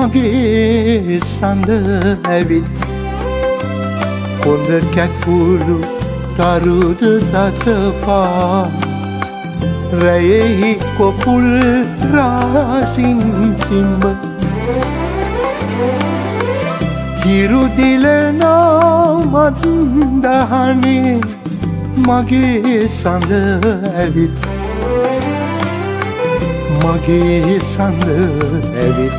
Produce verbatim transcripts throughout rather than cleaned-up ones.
මගේ සඳ ඇවිත් කොඳ කැකුළු තරුද සතපා රැයෙහි කොපුල් රාසින් සිම්බ හිරු දිලනා මත්දහනේ මගේ සඳ ඇවිත් මගේ සඳ ඇවිත්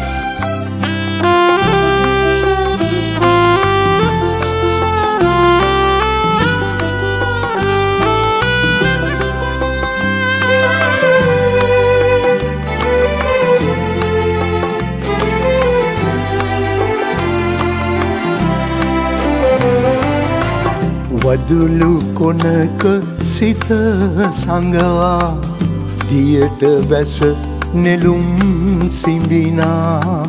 වදුලු කොනක සිත සංගවා දියට වැස නෙළුම් සිඹිනා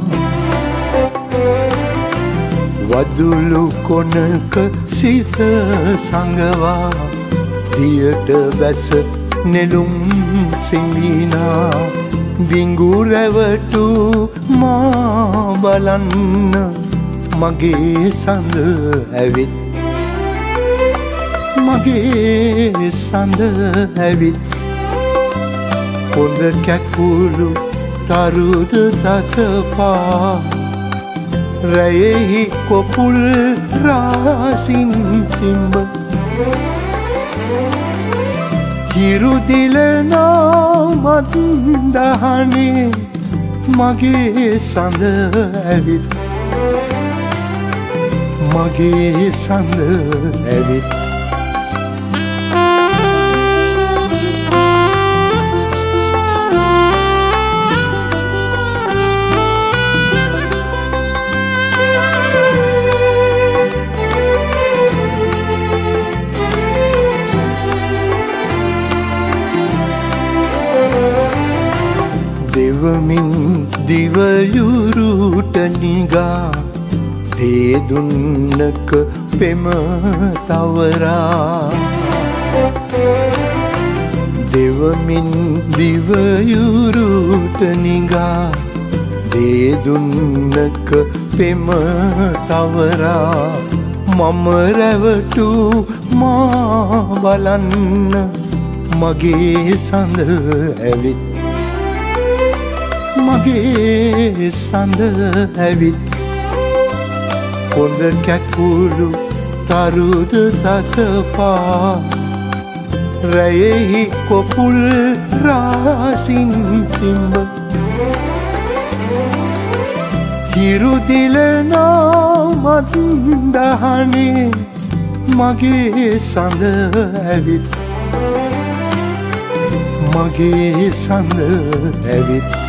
වදුලු කොනක සිත සංගවා දියට වැස නෙළුම් සිඹිනා බිඟු රැවටු මා බලන්න මගේ සඳ ඇවිත් මගේ සඳ ඇවිත් කොඳ කැකුළු තරුද සතපා රැයෙහි කොපුල් රාසින් සිම්බ හිරු දිලනා මත්දහනේ මගේ සඳ ඇවිත් මගේ සඳ ඇවිත් දෙවමින් දිවයුරුට නිගා දේදුන්නක පෙම තවරා දෙවමින් දිවයුරුට නිගා දේදුන්නක පෙම තවරා මම රැවටු මා බලන්න මගේ සඳ ඇවිත් මගේ සඳ ඇවිත් කොඳ කැකුළු තරුද සතපා රැයෙහි කොපුල් රාසින් සිම්බ හිරු දිලනා මත්දහනේ මගේ සඳ ඇවිත් මගේ සඳ ඇවිත්